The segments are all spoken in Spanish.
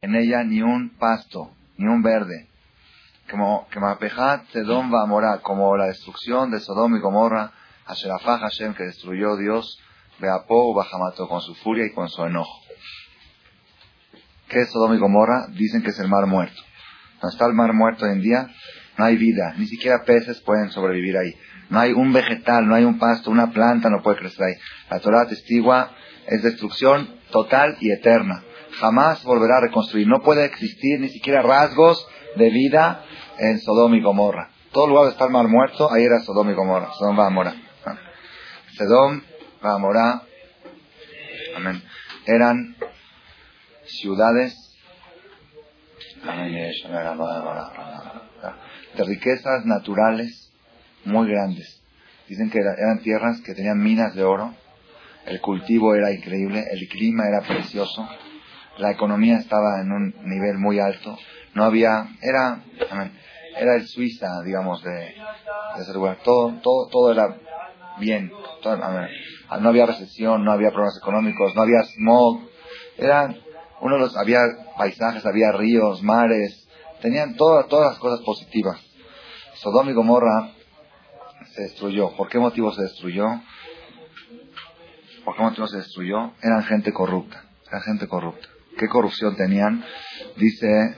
en ella ni un pasto, ni un verde. Como que Mapejat Sedom va a morar, como la destrucción de Sodom y Gomorra, Asherafah Hashem, que destruyó Dios, Beapó Bajamato, con su furia y con su enojo. ¿Qué es Sodom y Gomorra? Dicen que es el mar muerto. Donde está el mar muerto hoy en día, no hay vida, ni siquiera peces pueden sobrevivir ahí. No hay un vegetal, no hay un pasto, una planta no puede crecer ahí. La Torah atestigua, es destrucción total y eterna. Jamás volverá a reconstruir. No puede existir ni siquiera rasgos de vida en Sodom y Gomorra. Todo lugar donde está el mar muerto, ahí era Sodom y Gomorra. Sodom va a morar. Sodom va a morar. Amén. Eran ciudades de riquezas naturales muy grandes. Dicen que eran tierras que tenían minas de oro. El cultivo era increíble, el clima era precioso, la economía estaba en un nivel muy alto. No había, era el Suiza, digamos, de ese lugar. Todo era bien. No había recesión, no había problemas económicos, no había smog. Había paisajes, había ríos, mares, tenían todas las cosas positivas. Sodom y Gomorra se destruyó. ¿Por qué motivo se destruyó? Eran gente corrupta. ¿Qué corrupción tenían? Dice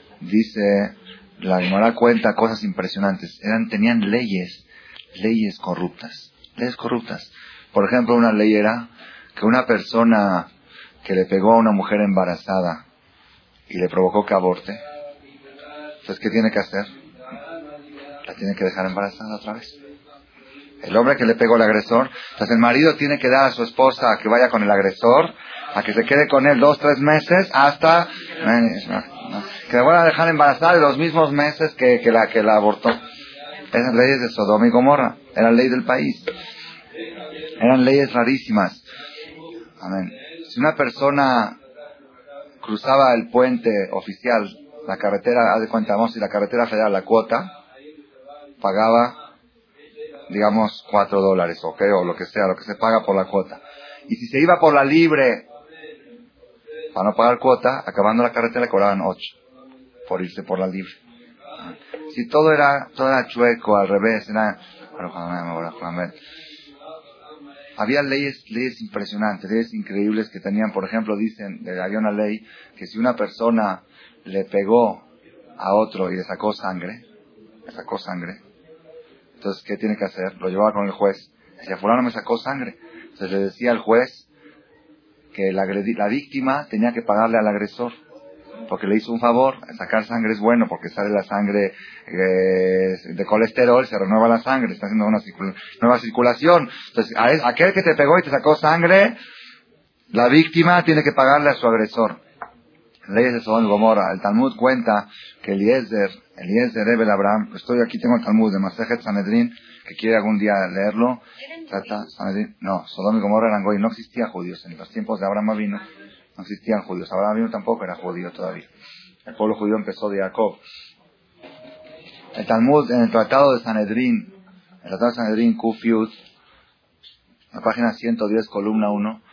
la Gemara cuenta cosas impresionantes. Tenían leyes corruptas. Por ejemplo, una ley era que una persona que le pegó a una mujer embarazada y le provocó que aborte, entonces ¿qué tiene que hacer? La tiene que dejar embarazada otra vez. El hombre que le pegó al agresor, entonces el marido tiene que dar a su esposa a que vaya con el agresor, a que se quede con él 2-3 meses hasta que le van a dejar embarazada de los mismos meses que la abortó. Esas leyes de Sodoma y Gomorra eran ley del país. Eran leyes rarísimas. Amén. Si una persona cruzaba el puente oficial, la carretera, haz de cuenta, vamos, si la carretera federal, la cuota, pagaba, digamos, $4, ¿ok? O lo que sea, lo que se paga por la cuota. Y si se iba por la libre, para no pagar cuota, acabando la carretera le cobraban 8, por irse por la libre. Si todo era chueco, al revés, había leyes impresionantes, leyes increíbles que tenían. Por ejemplo, había una ley que si una persona le pegó a otro y le sacó sangre, entonces ¿qué tiene que hacer? Lo llevaba con el juez. Decía, fulano me sacó sangre. Entonces le decía al juez que la víctima tenía que pagarle al agresor, porque le hizo un favor. Sacar sangre es bueno, porque sale la sangre de colesterol, se renueva la sangre, está haciendo una nueva circulación. Entonces, aquel que te pegó y te sacó sangre, la víctima tiene que pagarle a su agresor. Leyes de Sodom y Gomorra. El Talmud cuenta que Eliezer Ebel Abraham, aquí tengo el Talmud de Masejet Sanedrín, que quiere algún día leerlo. No, Sodom y Gomorra eran goyim, no existían judíos. En los tiempos de Abraham Avinu no existían judíos. Abraham Avinu tampoco era judío todavía. El pueblo judío empezó de Jacob. El Talmud, en el Tratado de Sanedrín, Kuf Yud, la página 110, columna 1,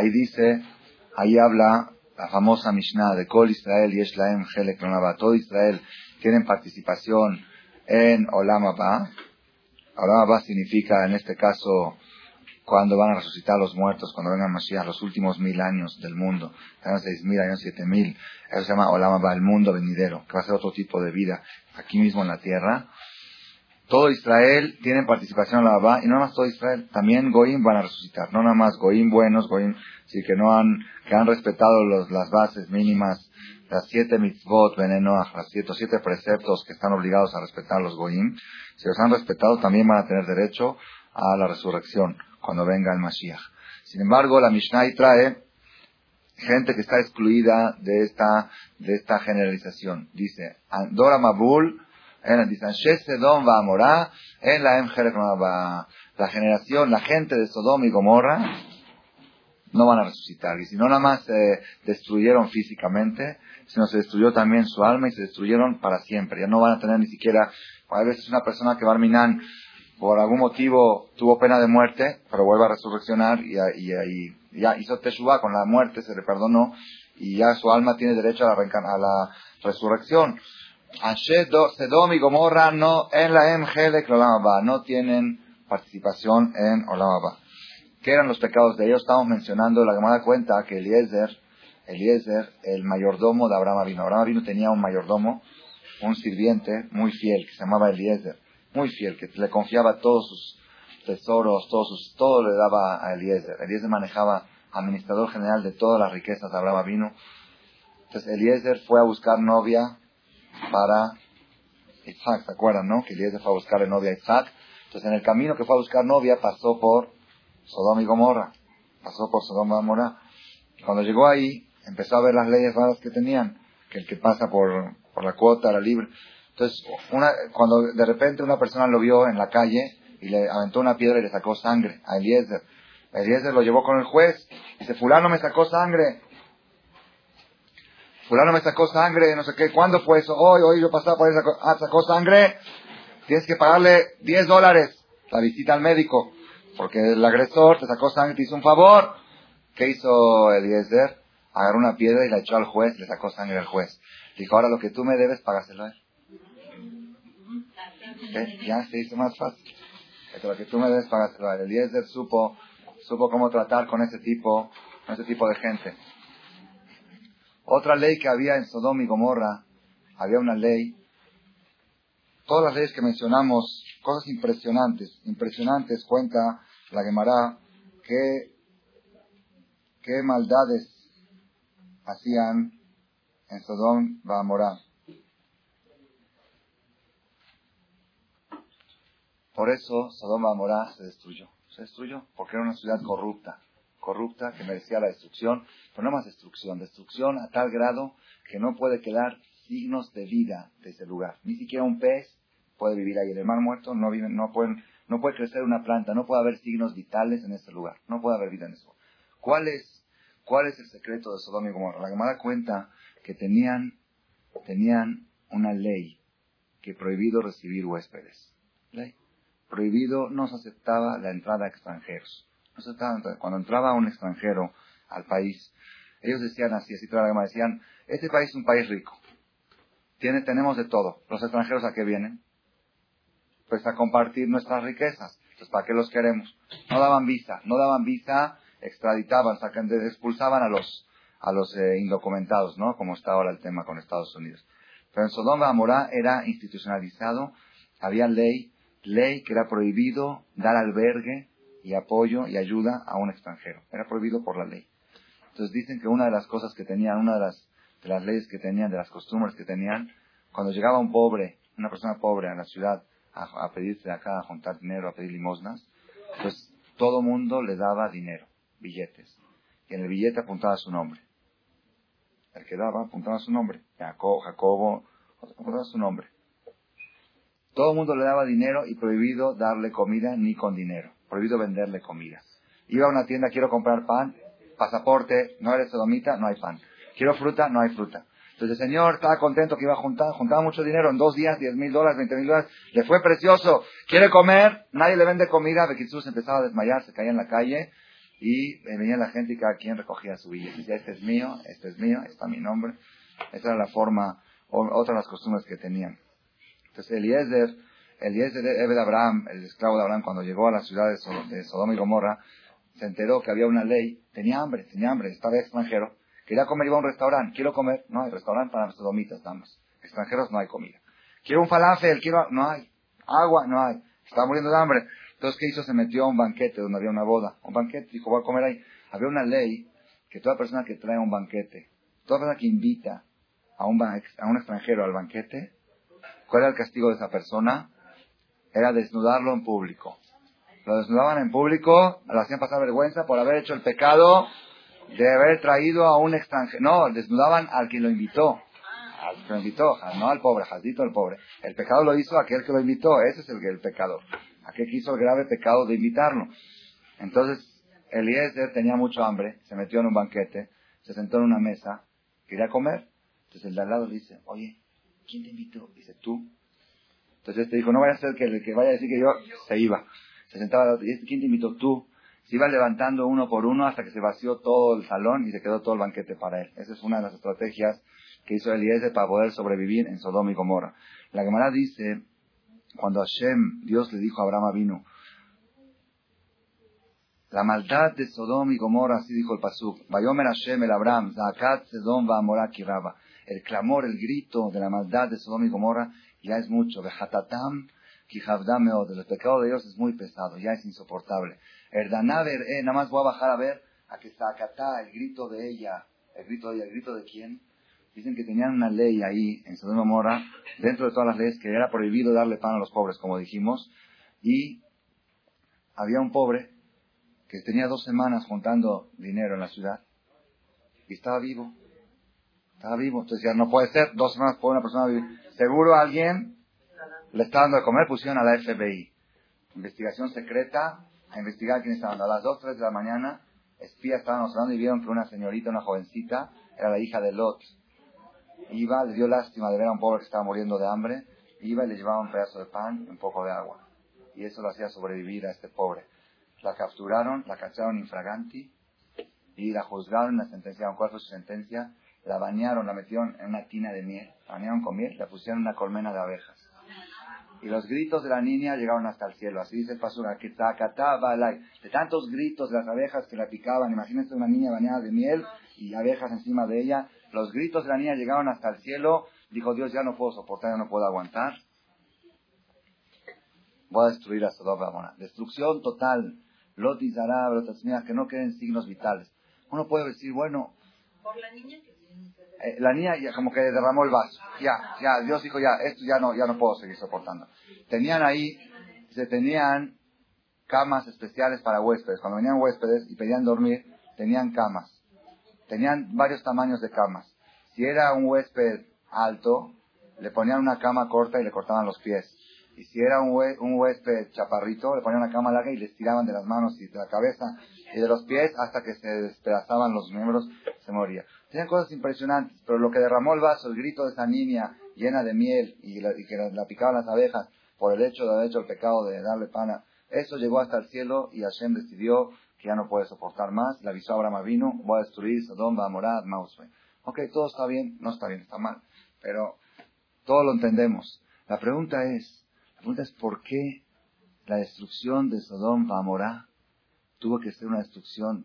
ahí habla la famosa Mishnah de Kol Israel Yesh Lahem Chelek Olam Haba. Todo Israel tienen participación en Olam Haba. Olam Haba significa, en este caso, cuando van a resucitar los muertos, cuando vengan Mashiach, los últimos 1000 años del mundo, años 6000, años 7000, eso se llama Olam Haba, el mundo venidero, que va a ser otro tipo de vida aquí mismo en la tierra. Todo Israel tiene participación en Olam Haba, y no nada más todo Israel, también Goyim van a resucitar, no nada más Goyim buenos, Goyim sí que han respetado las bases mínimas, las 7 mitzvot, venenoach, los 7 preceptos que están obligados a respetar los Goyim. Si los han respetado, también van a tener derecho a la resurrección cuando venga el Mashiach. Sin embargo, la Mishnah trae gente que está excluida de esta generalización. Dice, Dora Mabul, dice, Anshe Sedom va a morar en la Emjerek va. La gente de Sodom y Gomorra no van a resucitar. Y si no nada más se destruyeron físicamente, sino se destruyó también su alma y se destruyeron para siempre. Ya no van a tener ni siquiera, a veces una persona que Barminan por algún motivo tuvo pena de muerte, pero vuelve a resurreccionar y ya hizo Teshuvah con la muerte, se le perdonó y ya su alma tiene derecho a la resurrección. Sedom y Gomorra no en la MG de Olam Haba, no tienen participación en Olam Haba. ¿Qué eran los pecados de ellos? Estamos mencionando, la Gemara cuenta que Eliezer, el mayordomo de Abraham Avinu. Abraham Avinu tenía un mayordomo, un sirviente muy fiel, que se llamaba Eliezer, muy fiel, que le confiaba todos sus tesoros, todo le daba a Eliezer. Eliezer manejaba, administrador general de todas las riquezas de Abraham Avinu. Entonces Eliezer fue a buscar novia para Isaac, ¿se acuerdan, no? Que Eliezer fue a buscarle novia a Isaac. Entonces en el camino que fue a buscar novia pasó por Sodoma y Gomorra. Cuando llegó ahí, empezó a ver las leyes raras que tenían, que el que pasa por la cuota, la libre. Entonces, cuando de repente una persona lo vio en la calle y le aventó una piedra y le sacó sangre a Eliezer. Eliezer lo llevó con el juez. Dice, fulano me sacó sangre, no sé qué. ¿Cuándo fue eso? Hoy yo pasaba por ahí, sacó sangre. Tienes que pagarle $10 la visita al médico, porque el agresor te sacó sangre, te hizo un favor. ¿Qué hizo Eliezer? Agarró una piedra y la echó al juez, le sacó sangre al juez. Dijo, ahora lo que tú me debes, págaselo a él. Ya se hizo más fácil. Lo que tú me debes, págaselo a él. Eliezer supo cómo tratar con ese tipo de gente. Otra ley que había en Sodoma y Gomorra, había una ley, todas las leyes que mencionamos, cosas impresionantes, cuenta la Gemara, qué maldades hacían en Sodoma y Gomorra. Por eso Sodoma y Gomorra se destruyó porque era una ciudad corrupta que merecía la destrucción, pero no más destrucción a tal grado que no puede quedar signos de vida de ese lugar. Ni siquiera un pez puede vivir ahí. El mar muerto no puede crecer una planta, no puede haber signos vitales en ese lugar, no puede haber vida en ese lugar. ¿Cuál es el secreto de Sodoma y Gomorra? La Gemara cuenta que tenían una ley que prohibido recibir huéspedes. Ley. Prohibido, no se aceptaba la entrada a extranjeros. Cuando entraba un extranjero al país, ellos decían así toda la Gemara decían, este país es un país rico. Tenemos de todo. ¿Los extranjeros a qué vienen? Pues a compartir nuestras riquezas. Entonces, ¿para qué los queremos? No daban visa, extraditaban, expulsaban a los indocumentados, ¿no? Como está ahora el tema con Estados Unidos. Pero en Sodoma y Gomorra era institucionalizado, había ley que era prohibido dar albergue y apoyo y ayuda a un extranjero. Era prohibido por la ley. Entonces dicen que una de las cosas que tenían, una de las leyes que tenían, de las costumbres que tenían, cuando llegaba una persona pobre a la ciudad a pedirse de acá, a juntar dinero, a pedir limosnas, pues todo mundo le daba dinero, billetes. Y en el billete apuntaba su nombre. El que daba apuntaba su nombre. Jacobo, apuntaba su nombre. Todo el mundo le daba dinero y prohibido darle comida ni con dinero. Prohibido venderle comida. Iba a una tienda, quiero comprar pan, pasaporte, no eres sodomita, no hay pan. Quiero fruta, no hay fruta. Entonces el señor estaba contento que iba a juntaba mucho dinero en 2 días, $10,000, $20,000, le fue precioso. Quiere comer, nadie le vende comida, Jesús empezaba a desmayar, se caía en la calle y venía la gente y cada quien recogía su billete. Decía, este es mío, está mi nombre. Esa era la forma, otra de las costumbres que tenían. Entonces Eliezer Ebed Abraham, el esclavo de Abraham, cuando llegó a la ciudad de Sodoma y Gomorra, se enteró que había una ley, tenía hambre, estaba extranjero, quería comer, iba a un restaurante, quiero comer, no hay restaurante para sodomitas, estamos, extranjeros no hay comida. Quiero un falafel, no hay, agua, no hay, estaba muriendo de hambre. Entonces, ¿qué hizo? Se metió a un banquete donde había una boda, un banquete, dijo, voy a comer ahí. Había una ley que toda persona que trae un banquete, toda persona que invita a un extranjero al banquete, ¿cuál era el castigo de esa persona? Era desnudarlo en público. Lo desnudaban en público, lo hacían pasar vergüenza por haber hecho el pecado de haber traído a un extranjero. No, desnudaban al quien lo invitó. No al pobre, Jazdito el pobre. El pecado lo hizo aquel que lo invitó, ese es el pecador. Aquel que hizo el grave pecado de invitarlo. Entonces, Eliezer tenía mucho hambre, se metió en un banquete, se sentó en una mesa, quería comer. Entonces el de al lado le dice, oye, ¿quién te invitó? Dice, tú. Entonces te dijo, no vaya a ser que el que vaya a decir que yo, se iba. Se sentaba al lado, ¿quién te invitó? Tú. Se iba levantando uno por uno hasta que se vació todo el salón y se quedó todo el banquete para él. Esa es una de las estrategias que hizo Eliezer para poder sobrevivir en Sodoma y Gomorra. La Gemara dice, cuando Hashem, Dios le dijo a Abraham Avinu, la maldad de Sodoma y Gomorra, así dijo el pasuk, Vayomer Hashem el Abraham, Zaakat Sedom Vamorá Kiraba. El clamor, el grito de la maldad de Sodoma y Gomorra ya es mucho. Vejatatam Kijavdam Meod. El pecado de ellos es muy pesado, ya es insoportable. Erdanaver, nada más voy a bajar a ver a que Zaakatá, el grito de ella, ¿el grito de quién? Dicen que tenían una ley ahí en Sodoma y Gomorra, dentro de todas las leyes, que era prohibido darle pan a los pobres, como dijimos, y había un pobre que tenía 2 semanas juntando dinero en la ciudad y estaba vivo. Entonces ya no puede ser 2 semanas por una persona vivir. Seguro alguien le está dando de comer. Pusieron a la FBI, investigación secreta, a investigar quién estaba dando. A las 2, 3 de la mañana, espías estaban observando y vieron que una señorita, una jovencita, era la hija de Lot. Iba, le dio lástima de ver a un pobre que estaba muriendo de hambre, iba y le llevaba un pedazo de pan y un poco de agua. Y eso lo hacía sobrevivir a este pobre. La capturaron, la cacharon infraganti y la juzgaron, la sentenciaron. ¿Cuál fue su sentencia? La bañaron, la metieron en una tina de miel, la bañaron con miel, la pusieron en una colmena de abejas. Y los gritos de la niña llegaron hasta el cielo. Así dice el pasuk, de tantos gritos de las abejas que la picaban. Imagínense una niña bañada de miel y abejas encima de ella. Los gritos de la niña llegaron hasta el cielo. Dijo Dios, ya no puedo soportar, ya no puedo aguantar. Voy a destruir a Sodoma y Gomorra. Destrucción total. Lot y Zará, que no queden signos vitales. Uno puede decir, bueno, por la niña que la niña ya como que derramó el vaso. Ya, Dios dijo, esto ya no puedo seguir soportando. Tenían camas especiales para huéspedes. Cuando venían huéspedes y pedían dormir, tenían camas. Tenían varios tamaños de camas. Si era un huésped alto, le ponían una cama corta y le cortaban los pies. Y si era un huésped chaparrito, le ponían una cama larga y les tiraban de las manos y de la cabeza y de los pies hasta que se despedazaban los miembros, se moría. Tenían cosas impresionantes, pero lo que derramó el vaso, el grito de esa niña llena de miel y que la picaban las abejas por el hecho de haber hecho el pecado de darle pana, eso llegó hasta el cielo y Hashem decidió que ya no puede soportar más. Le avisó a Abraham Avinu, voy a destruir Sodom, Gomorra, Mausue. Ok, todo está bien, no está bien, está mal, pero todo lo entendemos. La pregunta es por qué la destrucción de Sodom y Gomorra tuvo que ser una destrucción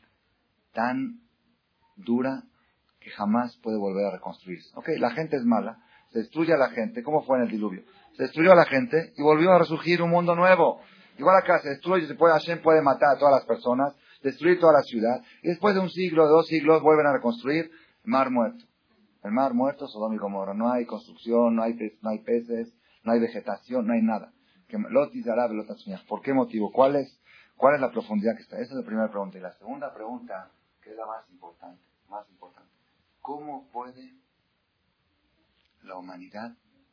tan dura que jamás puede volver a reconstruirse. Ok, la gente es mala, se destruye a la gente, ¿cómo fue en el diluvio? Se destruyó a la gente y volvió a resurgir un mundo nuevo. Igual acá se destruye, Hashem puede matar a todas las personas, destruir toda la ciudad, y después de 1 siglo, 2 siglos, vuelven a reconstruir el mar muerto. El mar muerto, Sodoma y Gomorra. No hay construcción, no hay peces, no hay vegetación, no hay nada. ¿Por qué motivo? ¿Cuál es la profundidad que está? Esa es la primera pregunta. Y la segunda pregunta, que es la más importante. ¿Cómo puede la humanidad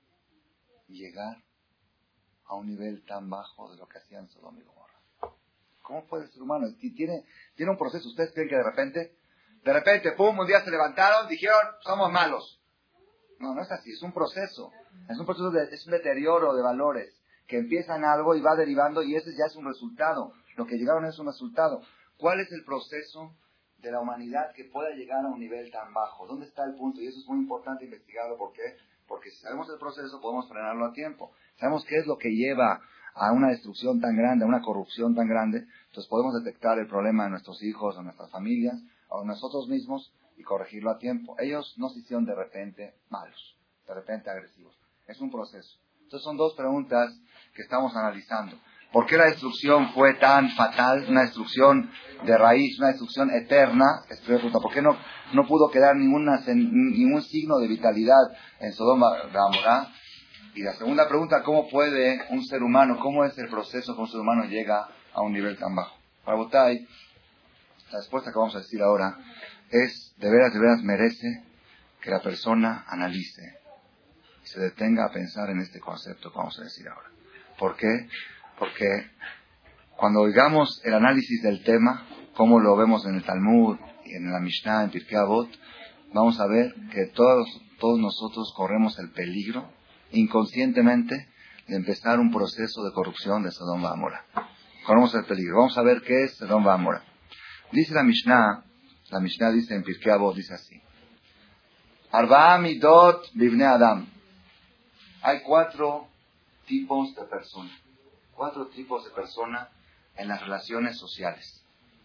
llegar a un nivel tan bajo de lo que hacían Sodoma y Gomorra? ¿Cómo puede el ser humano? Tiene un proceso. ¿Ustedes creen que de repente, pum, un día se levantaron, dijeron, somos malos? No es así, es un proceso. Es un deterioro de valores que empieza en algo y va derivando y ese ya es un resultado. Lo que llegaron es un resultado. ¿Cuál es el proceso de la humanidad que pueda llegar a un nivel tan bajo? ¿Dónde está el punto? Y eso es muy importante investigarlo. ¿Por qué? Porque si sabemos el proceso podemos frenarlo a tiempo. Sabemos qué es lo que lleva a una destrucción tan grande, a una corrupción tan grande. Entonces podemos detectar el problema de nuestros hijos, de nuestras familias, o de nosotros mismos y corregirlo a tiempo. Ellos no se hicieron de repente malos, de repente agresivos. Es un proceso. Entonces son 2 preguntas que estamos analizando. ¿Por qué la destrucción fue tan fatal? Una destrucción de raíz, una destrucción eterna. ¿Por qué no pudo quedar ningún signo de vitalidad en Sodoma y Gomorra? Y la segunda pregunta, ¿cómo puede un ser humano, cómo es el proceso que un ser humano llega a un nivel tan bajo? Rabotai, la respuesta que vamos a decir ahora es, de veras merece que la persona analice y se detenga a pensar en este concepto que vamos a decir ahora. ¿Por qué? Porque cuando oigamos el análisis del tema, como lo vemos en el Talmud y en la Mishnah, en Pirkei Avot, vamos a ver que todos nosotros corremos el peligro inconscientemente de empezar un proceso de corrupción de Sodoma y Gomorra. Conocemos el peligro. Vamos a ver qué es Sedom Vamora. Dice la Mishnah dice en Pirkei Avot, dice así. Arba'a midot bivnei Adam. Hay 4 tipos de personas. 4 tipos de personas en las relaciones sociales.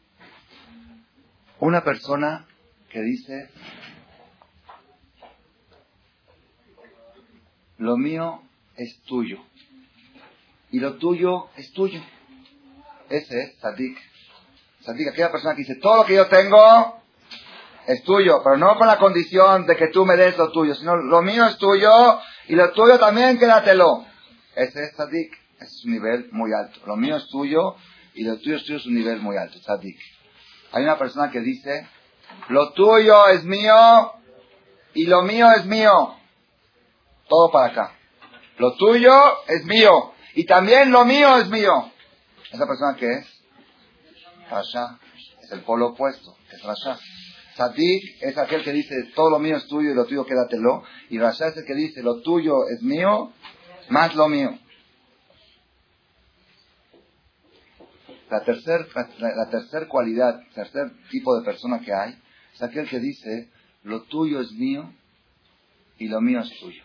Una persona que dice, lo mío es tuyo y lo tuyo es tuyo. Ese es Tzadik. Tzadik, aquella persona que dice, todo lo que yo tengo es tuyo, pero no con la condición de que tú me des lo tuyo, sino lo mío es tuyo y lo tuyo también quédatelo. Ese es Tzadik. Ese es un nivel muy alto. Lo mío es tuyo y lo tuyo es un nivel muy alto. Tzadik. Hay una persona que dice, lo tuyo es mío y lo mío es mío. Todo para acá. Lo tuyo es mío y también lo mío es mío. ¿Esa persona qué es? Rasha. Es el polo opuesto. Es Rasha. Tzadik es aquel que dice, todo lo mío es tuyo y lo tuyo quédatelo. Y Rasha es el que dice, lo tuyo es mío más lo mío. La tercer cualidad, tercer tipo de persona que hay, es aquel que dice, lo tuyo es mío y lo mío es tuyo.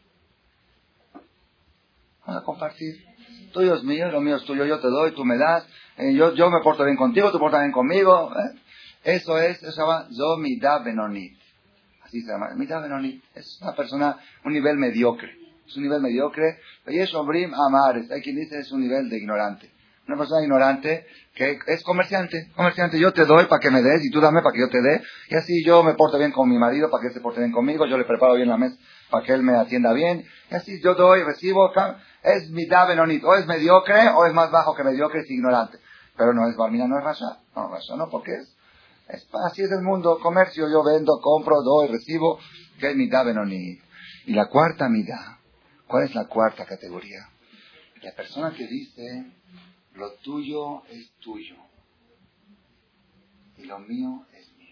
Vamos a compartir. Tuyo es mío y lo mío es tuyo. Yo te doy, tú me das. Yo me porto bien contigo, tú portas bien conmigo. Eso se llama Zo Midah Benonit. Así se llama, Midah Benonit. Es una persona, un nivel mediocre. Es un nivel mediocre. Y es Ombrim Amares. Hay quien dice es un nivel de ignorante. Una persona ignorante que es comerciante. Comerciante, yo te doy para que me des y tú dame para que yo te dé. Y así yo me porto bien con mi marido para que él se porte bien conmigo. Yo le preparo bien la mesa para que él me atienda bien. Y así yo doy, recibo. Es Midah Benonit. O es mediocre o es más bajo que mediocre, es ignorante. Pero no es Barmina, no es Rasha. No, Rasha no, porque así es el mundo. Comercio, yo vendo, compro, doy, recibo. Que es Midah Benonit. Y la cuarta Midah. ¿Cuál es la cuarta categoría? La persona que dice, lo tuyo es tuyo y lo mío es mío.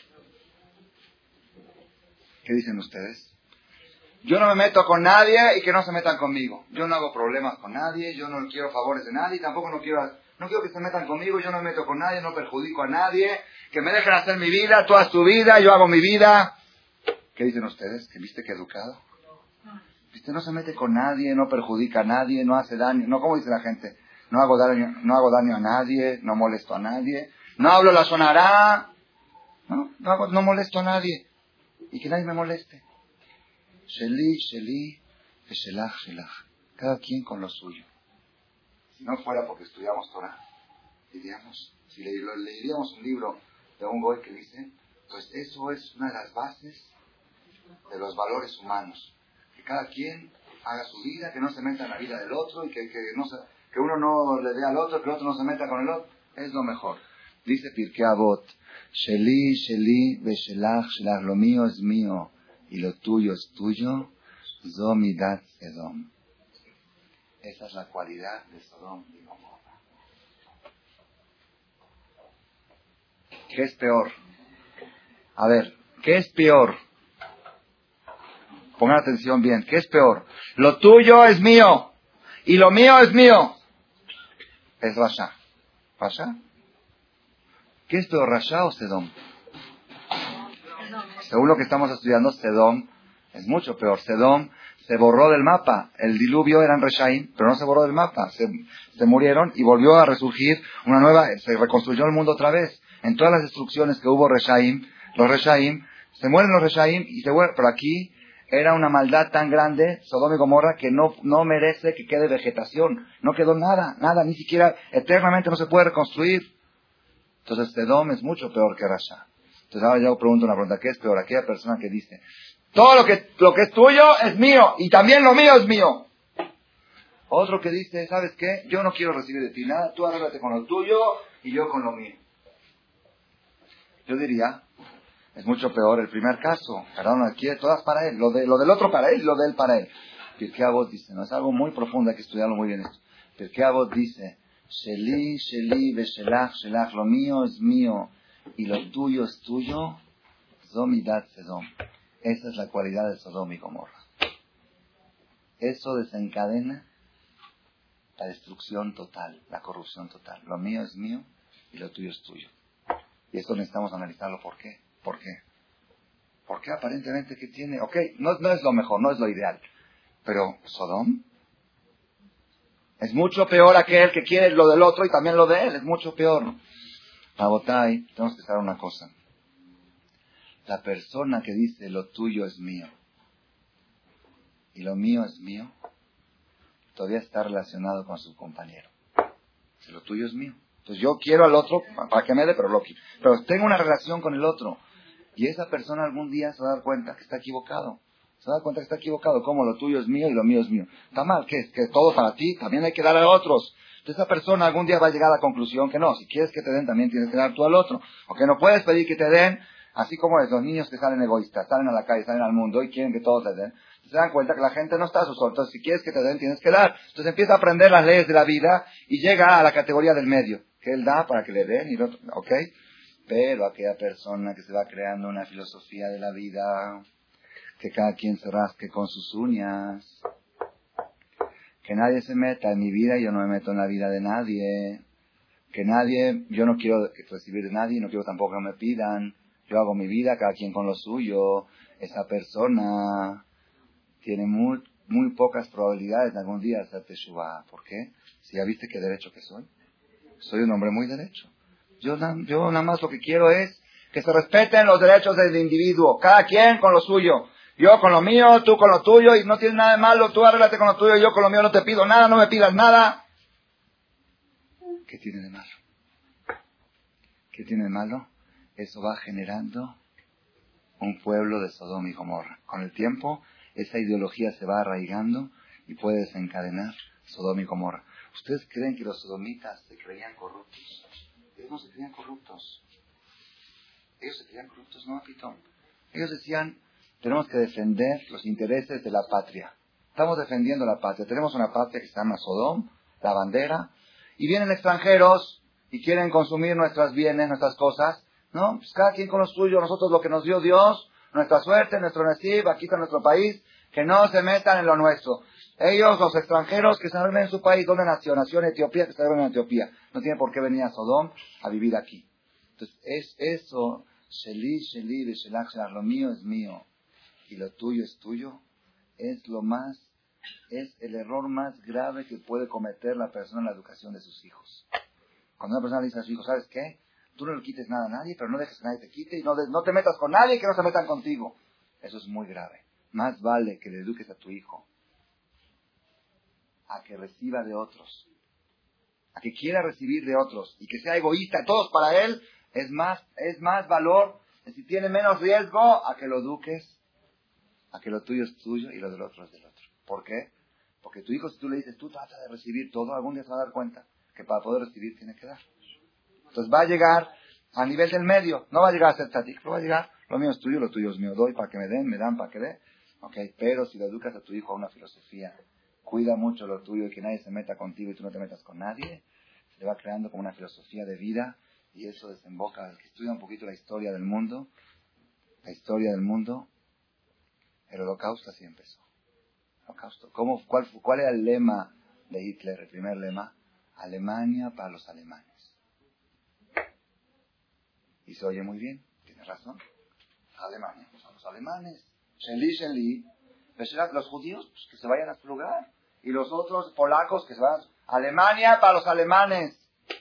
¿Qué dicen ustedes? Yo no me meto con nadie y que no se metan conmigo. Yo no hago problemas con nadie, yo no quiero favores de nadie, tampoco no quiero que se metan conmigo, yo no me meto con nadie, no perjudico a nadie, que me dejen hacer mi vida, tú haz tu vida, yo hago mi vida. ¿Qué dicen ustedes? ¿Que viste que educado? ¿Viste? No se mete con nadie, no perjudica a nadie, no hace daño. No, ¿cómo dice la gente? No hago daño a nadie, no molesto a nadie, no hablo la sonará, no molesto a nadie y que nadie me moleste. Sheli, Shelach. Cada quien con lo suyo. Si no fuera porque estudiamos Torah, diríamos, si leeríamos un libro de un goy que dice, pues eso es una de las bases de los valores humanos. Que cada quien haga su vida, que no se meta en la vida del otro y que uno no le dé al otro, que el otro no se meta con el otro. Es lo mejor. Dice Pirkei Avot, Sheli, Beshelach, lo mío es mío y lo tuyo es tuyo, Zo Midat Sedom. Esa es la cualidad de Sodom y Gomorra. ¿Qué es peor? A ver, ¿qué es peor? Pongan atención bien, ¿qué es peor? Lo tuyo es mío y lo mío es mío. Es Rasha. ¿Rasha? ¿Qué es peor, Rasha o Sedom? Según lo que estamos estudiando, Sedom es mucho peor. Sedom se borró del mapa. El diluvio eran Reshaim, pero no se borró del mapa. Se murieron y volvió a resurgir una nueva, se reconstruyó el mundo otra vez. En todas las destrucciones que hubo Reshaim, los Reshaim, se mueren los Reshaim y se vuelven. Pero aquí era una maldad tan grande, Sodoma y Gomorra, que no merece que quede vegetación. No quedó nada, ni siquiera eternamente no se puede reconstruir. Entonces Sedom es mucho peor que Rasha. Entonces ahora yo pregunto una pregunta, ¿qué es peor? Aquella persona que dice, todo lo que es tuyo es mío y también lo mío es mío. Otro que dice, ¿sabes qué? Yo no quiero recibir de ti nada, tú arréglate con lo tuyo y yo con lo mío. Yo diría, es mucho peor el primer caso. Cada uno quiere todas para él, lo del otro para él y lo de él para él. Pirkei Avot dice, no es algo muy profundo, hay que estudiarlo muy bien esto. Pirkei Avot dice, Sheli, Beshelach, lo mío es mío y lo tuyo es tuyo, Zo Midat Sedom. Esa es la cualidad de Sodoma y Gomorra. Eso desencadena La destrucción total, la corrupción total. Lo mío es mío y lo tuyo es tuyo. Y esto necesitamos analizarlo. ¿Por qué? ¿Por qué? Porque aparentemente que tiene... Ok, no es lo mejor, no es lo ideal. Pero Sodom es mucho peor aquel que quiere lo del otro y también lo de él. Es mucho peor. Rabotai, tenemos que saber una cosa. La persona que dice lo tuyo es mío y lo mío es mío, todavía está relacionado con su compañero. Si lo tuyo es mío. Entonces yo quiero al otro para que me dé, pero tengo una relación con el otro. Y esa persona algún día se va a dar cuenta que está equivocado. Se va a dar cuenta que está equivocado. ¿Cómo? Lo tuyo es mío y lo mío es mío. Está mal. ¿Qué es? Que todo para ti también hay que dar a otros. Entonces esa persona algún día va a llegar a la conclusión que no. Si quieres que te den, también tienes que dar tú al otro. O que no puedes pedir que te den, así como es los niños que salen egoístas, salen a la calle, salen al mundo y quieren que todos les den. Se dan cuenta que la gente no está a su sol. Entonces si quieres que te den, tienes que dar. Entonces empieza a aprender las leyes de la vida y llega a la categoría del medio. Que él da para que le den y el otro, ¿ok? Pero aquella persona que se va creando una filosofía de la vida, que cada quien se rasque con sus uñas, que nadie se meta en mi vida y yo no me meto en la vida de nadie, que nadie, yo no quiero recibir de nadie, no quiero tampoco que me pidan, yo hago mi vida, cada quien con lo suyo. Esa persona tiene muy pocas probabilidades de algún día hacer teshuvah. ¿Por qué? Si ya viste qué derecho que soy. Soy un hombre muy derecho. Yo nada más lo que quiero es que se respeten los derechos del individuo. Cada quien con lo suyo. Yo con lo mío, tú con lo tuyo. Y no tienes nada de malo. Tú arréglate con lo tuyo. Yo con lo mío no te pido nada. No me pidas nada. ¿Qué tiene de malo? ¿Qué tiene de malo? Eso va generando un pueblo de Sodoma y Gomorra. Con el tiempo, esa ideología se va arraigando y puede desencadenar Sodoma y Gomorra. ¿Ustedes creen que los sodomitas se creían corruptos? Ellos no se creían corruptos. Ellos se creían corruptos, no, Pitón. Ellos decían, tenemos que defender los intereses de la patria. Estamos defendiendo la patria. Tenemos una patria que se llama Sodom, la bandera, y vienen extranjeros y quieren consumir nuestros bienes, nuestras cosas. No, pues cada quien con lo suyo. Nosotros lo que nos dio Dios, nuestra suerte, nuestro nasib, aquí está nuestro país, que no se metan en lo nuestro. Ellos, los extranjeros que se ven en su país, ¿dónde nació? Nació en Etiopía, que se ven en Etiopía. No tiene por qué venir a Sodom a vivir aquí. Entonces, es eso, Sheli, Sheli, Beshelach, Shelach, lo mío es mío y lo tuyo es tuyo, es el error más grave que puede cometer la persona en la educación de sus hijos. Cuando una persona le dice a su hijo, ¿sabes qué? Tú no le quites nada a nadie, pero no dejes que nadie te quite y no te metas con nadie y que no se metan contigo. Eso es muy grave. Más vale que le eduques a tu hijo a que reciba de otros, a que quiera recibir de otros y que sea egoísta, todos para él, es más valor, si tiene menos riesgo, a que lo eduques, a que lo tuyo es tuyo y lo del otro es del otro. ¿Por qué? Porque tu hijo, si tú le dices, tú trata de recibir todo, algún día se va a dar cuenta que para poder recibir tiene que dar. Entonces va a llegar a nivel del medio, no va a llegar a ser tatik, pero va a llegar, lo mío es tuyo, lo tuyo es mío, doy para que me dan para que dé. Okay, pero si lo educas a tu hijo a una filosofía, cuida mucho lo tuyo y que nadie se meta contigo y tú no te metas con nadie, se le va creando como una filosofía de vida y eso desemboca, el que estudia un poquito la historia del mundo, el holocausto así empezó. Holocausto. ¿Cuál era el lema de Hitler, el primer lema? Alemania para los alemanes. Y se oye muy bien, tienes razón. Alemania, pues son los alemanes. Sheli, los judíos, pues que se vayan a su lugar. Y los otros polacos que se vayan. Alemania para los alemanes.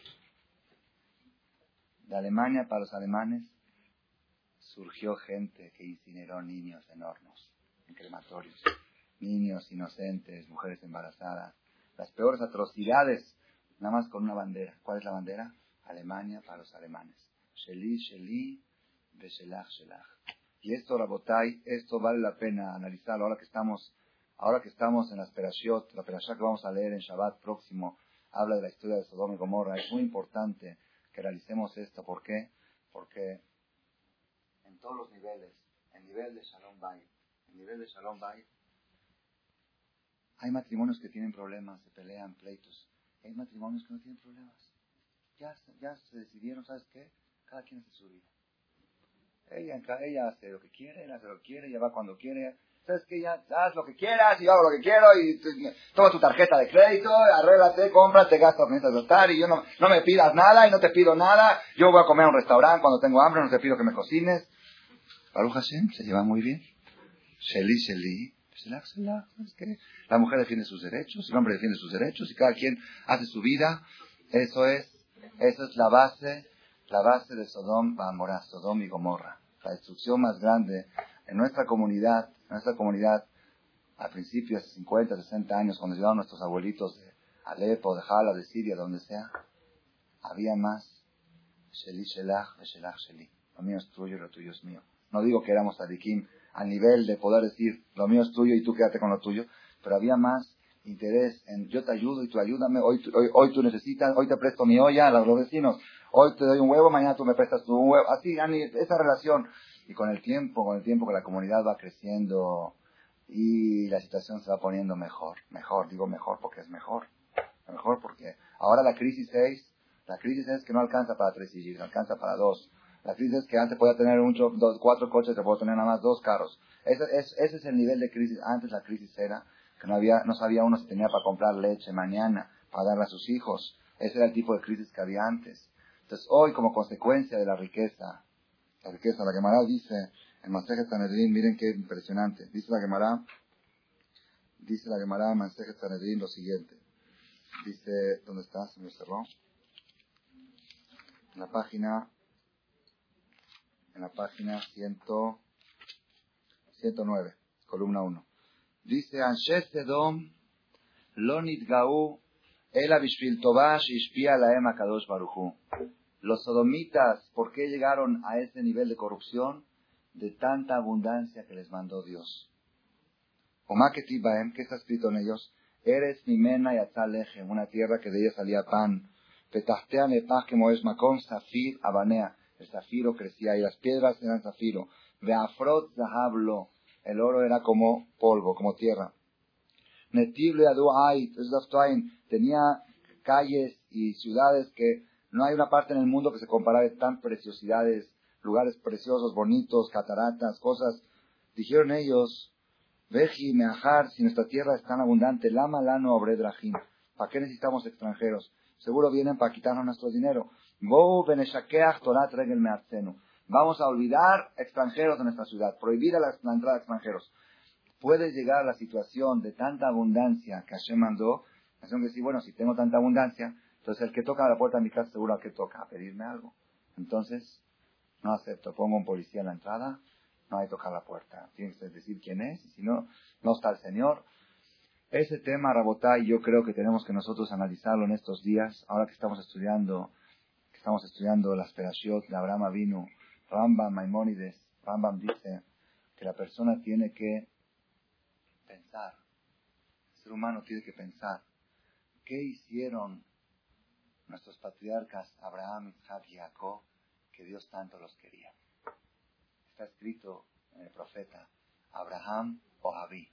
De Alemania para los alemanes surgió gente que incineró niños en hornos, en crematorios. Niños inocentes, mujeres embarazadas. Las peores atrocidades, nada más con una bandera. ¿Cuál es la bandera? Alemania para los alemanes. Sheli, Sheli, Beshelach, Shelach. Y esto, Rabotai, esto vale la pena analizarlo ahora que estamos en las Perashiot, la Perashá que vamos a leer en Shabbat próximo, habla de la historia de Sodoma y Gomorra. Es muy importante que realicemos esto. ¿Por qué? Porque en todos los niveles, el nivel de Shalom Bayit, hay matrimonios que tienen problemas, se pelean, pleitos. Hay matrimonios que no tienen problemas. Ya se decidieron, ¿sabes qué? Cada quien hace su vida. Ella hace lo que quiere, él hace lo que quiere, ella va cuando quiere. ¿Sabes qué? Ya haz lo que quieras, y yo hago lo que quiero, y toma tu tarjeta de crédito, arréglate, cómprate, gasta lo que necesitas gastar, y yo no me pidas nada, y no te pido nada. Yo voy a comer a un restaurante cuando tengo hambre, no te pido que me cocines. Baruch Hashem, se lleva muy bien. Sheli. ¿Sabes qué? La mujer defiende sus derechos, el hombre defiende sus derechos, y cada quien hace su vida. Eso es la base de Sodom y Gomorra. La destrucción más grande en nuestra comunidad, al principio, hace 50, 60 años, cuando llegaron nuestros abuelitos de Alepo, de Hala, de Siria, donde sea, había más Sheli Shelach, Shelach Sheli. Lo mío es tuyo y lo tuyo es mío. No digo que éramos tzadikim al nivel de poder decir, lo mío es tuyo y tú quédate con lo tuyo, pero había más interés en yo te ayudo y tú ayúdame, hoy tú necesitas, hoy te presto mi olla a los vecinos, hoy te doy un huevo, mañana tú me prestas tu un huevo, así, esa relación. Y con el tiempo que la comunidad va creciendo y la situación se va poniendo mejor porque es mejor porque ahora la crisis es que no alcanza para 3 sillas, alcanza para 2. La crisis es que antes podía tener 4 coches, te puedo tener nada más 2 carros. Ese es el nivel de crisis. Antes la crisis era que no sabía uno si tenía para comprar leche mañana, para darle a sus hijos. Ese era el tipo de crisis que había antes. Entonces hoy, como consecuencia de la riqueza, la Gemara dice, en Masejet Sanedrín, miren qué impresionante. Dice la Gemara en Masejet Sanedrín lo siguiente. Dice, ¿dónde está? Se me cerró. En la página 109, columna 1. Dice, Anshe Sedom lo nitgau ela bishvil tobash ishpia laem HaKadosh Baruch Hu. Los sodomitas, ¿por qué llegaron a ese nivel de corrupción? De tanta abundancia que les mandó Dios. Omaketi baem, ¿qué está escrito en ellos? Eres mimena yatzal lechem, una tierra que de ella salía pan. Petahtea nepach como es makom zafir abanea. El zafiro crecía y las piedras eran zafiro. Veafrot zahablo, el oro era como polvo, como tierra. Netible adu ait, tenía calles y ciudades que no hay una parte en el mundo que se compare tan preciosidades, lugares preciosos, bonitos, cataratas, cosas. Dijeron ellos, Veji meajar, si nuestra tierra es tan abundante, lama lano obredrajim. ¿Para qué necesitamos extranjeros? Seguro vienen para quitarnos nuestro dinero. Vamos a olvidar extranjeros de nuestra ciudad, prohibir la entrada de extranjeros. Puede llegar a la situación de tanta abundancia que Hashem mandó, Hashem que decir, bueno, si tengo tanta abundancia, entonces el que toca a la puerta de mi casa seguro que toca a pedirme algo. Entonces, no acepto, pongo un policía en la entrada, no hay que tocar la puerta. Tiene que decir quién es, y si no, no está el Señor. Ese tema, Rabotay, yo creo que tenemos que nosotros analizarlo en estos días, ahora que estamos estudiando las Perashiot de Abraham Avinu, Rambam, Maimónides. Rambam dice que la persona tiene que pensar, el ser humano tiene que pensar, ¿qué hicieron nuestros patriarcas Abraham, Isaac y Jacob, que Dios tanto los quería? Está escrito en el profeta, Abraham o Abí.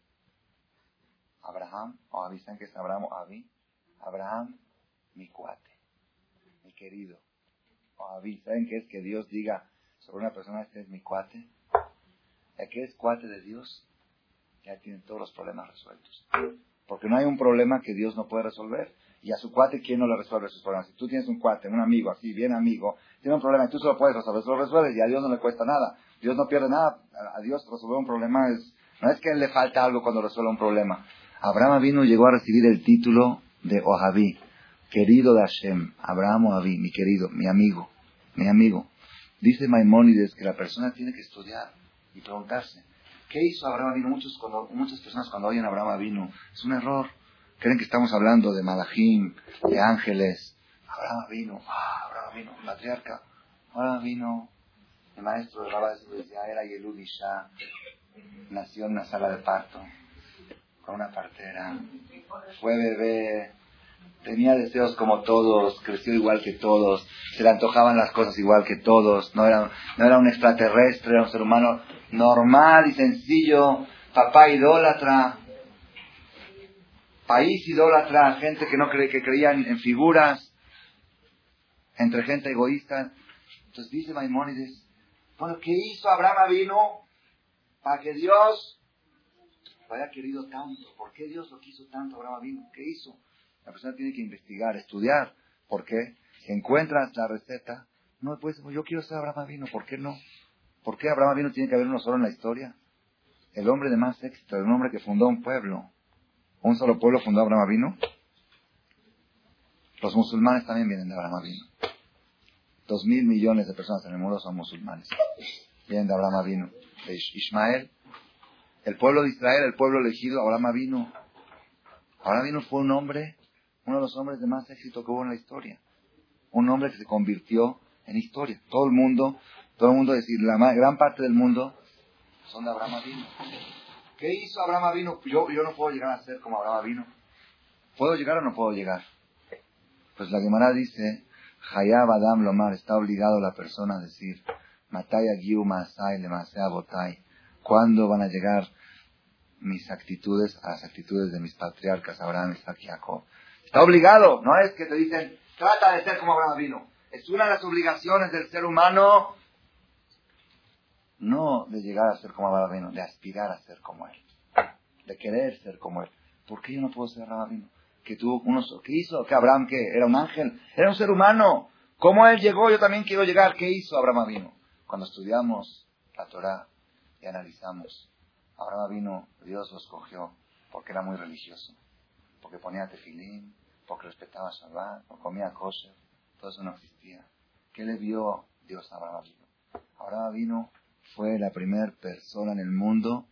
Abraham o Abí, ¿saben qué es Abraham o Abí? Abraham, mi cuate, mi querido. O Abí, ¿saben qué es que Dios diga sobre una persona, este es mi cuate? El que es cuate de Dios, ya tiene todos los problemas resueltos. Porque no hay un problema que Dios no puede resolver. Y a su cuate, ¿quién no le resuelve sus problemas? Si tú tienes un cuate, un amigo así, bien amigo, tiene un problema y tú se lo puedes resolver, lo resuelves y a Dios no le cuesta nada. Dios no pierde nada. A Dios resolver un problema no es que le falta algo cuando resuelve un problema. Abraham vino y llegó a recibir el título de Ohaví, querido de Hashem. Abraham Ohaví, mi querido, mi amigo. Dice Maimónides que la persona tiene que estudiar y preguntarse, ¿qué hizo Abraham Avinu? Muchas personas cuando oyen Abraham Avinu, es un error. Creen que estamos hablando de malajim, de ángeles. Abraham Avinu, patriarca. Abraham Avinu, el maestro de Rabá decía, era Yelud Isha, nació en una sala de parto, con una partera, fue bebé, tenía deseos como todos, creció igual que todos, se le antojaban las cosas igual que todos, no era un extraterrestre, era un ser humano normal y sencillo, papá idólatra, país idólatra, gente que no que creían en figuras, entre gente egoísta. Entonces dice Maimónides, Bueno, ¿qué hizo Abraham vino para que Dios lo haya querido tanto? ¿Por qué Dios lo quiso tanto Abraham vino? ¿Qué hizo? La persona tiene que investigar, estudiar. ¿Por qué? Si encuentras la receta, no puedes decir, yo quiero ser Abraham vino, ¿por qué no? ¿Por qué Abraham vino tiene que haber uno solo en la historia? El hombre de más éxito, el hombre que fundó un pueblo. ¿Un solo pueblo fundó Abraham vino? Los musulmanes también vienen de Abraham vino. 2.000 millones de personas en el mundo son musulmanes. Vienen de Abraham vino. De Ismael. El pueblo de Israel, el pueblo elegido, Abraham vino. Abraham vino fue un hombre, uno de los hombres de más éxito que hubo en la historia. Un hombre que se convirtió en historia. Todo el mundo, es decir, la gran parte del mundo son de Abraham vino. ¿Qué hizo Abraham vino? Yo no puedo llegar a ser como Abraham vino. ¿Puedo llegar o no puedo llegar? Pues la Gemara dice, Hayab Adam Lomar, está obligado la persona a decir, Mataya Giu Masai le Masea Botai, ¿cuándo van a llegar mis actitudes a las actitudes de mis patriarcas Abraham, Isaac y Jacob? Está obligado, no es que te dicen, trata de ser como Abraham vino. Es una de las obligaciones del ser humano, no de llegar a ser como Abraham vino, de aspirar a ser como él, de querer ser como él. ¿Por qué yo no puedo ser Abraham vino? ¿Qué hizo? ¿Que Abraham qué? ¿Era un ángel? Era un ser humano. ¿Cómo él llegó? Yo también quiero llegar. ¿Qué hizo Abraham vino? Cuando estudiamos la Torah y analizamos, Abraham vino, Dios lo escogió porque era muy religioso, porque ponía tefilín, porque respetaba Shabbat, porque comía kosher. Todo eso no existía. ¿Qué le vio Dios a Abraham vino? Abraham vino fue la primera persona en el mundo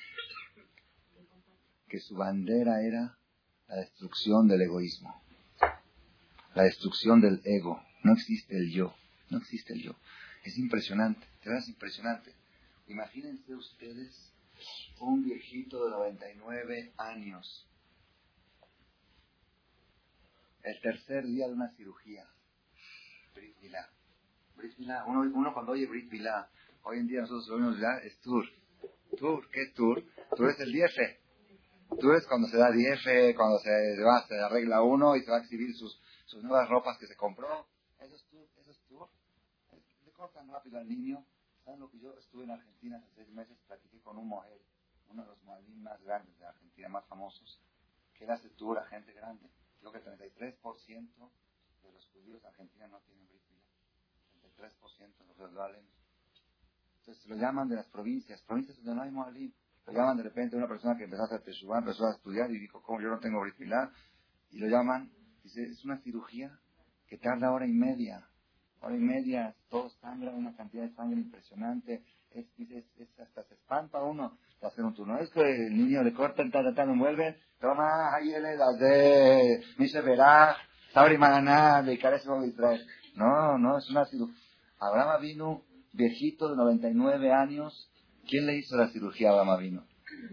que su bandera era la destrucción del egoísmo, la destrucción del ego. No existe el yo, no existe el yo. Es impresionante, de verdad es impresionante. Imagínense ustedes un viejito de 99 años, el tercer día de una cirugía, Brit Milá. Brit Milá, uno cuando oye Brit Milá, hoy en día nosotros oímos ya, es Tur. ¿Tur? ¿Qué es Tur? Tur es el DF. Tur es cuando se da DF, cuando se arregla uno y se va a exhibir sus nuevas ropas que se compró. Eso es Tur, eso es Tur. Le cortan rápido al niño. ¿Saben lo que yo estuve en Argentina hace 6 meses? Platiqué con un mohel, uno de los mohelín más grandes de Argentina, más famosos, que él hace Tur a gente grande. Creo que el 33% de los judíos argentinos no tienen Brit Milá. 33% de los valen. Entonces lo llaman de las provincias donde no hay mohelín. Lo llaman de repente a una persona que empezó a hacer Teshuvah, empezó a estudiar y dijo, ¿cómo yo no tengo Brit Milá? Y lo llaman, dice, es una cirugía que tarda hora y media, todo sangra, una cantidad de sangre impresionante, hasta se espanta uno de hacer un turno. Es que el niño le cortan, lo envuelven, toma, ahí él las de Mishe Verá, Sabri Maraná, de Icares de Israel. No, es una cirugía. Abraham vino viejito de 99 años. ¿Quién le hizo la cirugía a Abraham vino?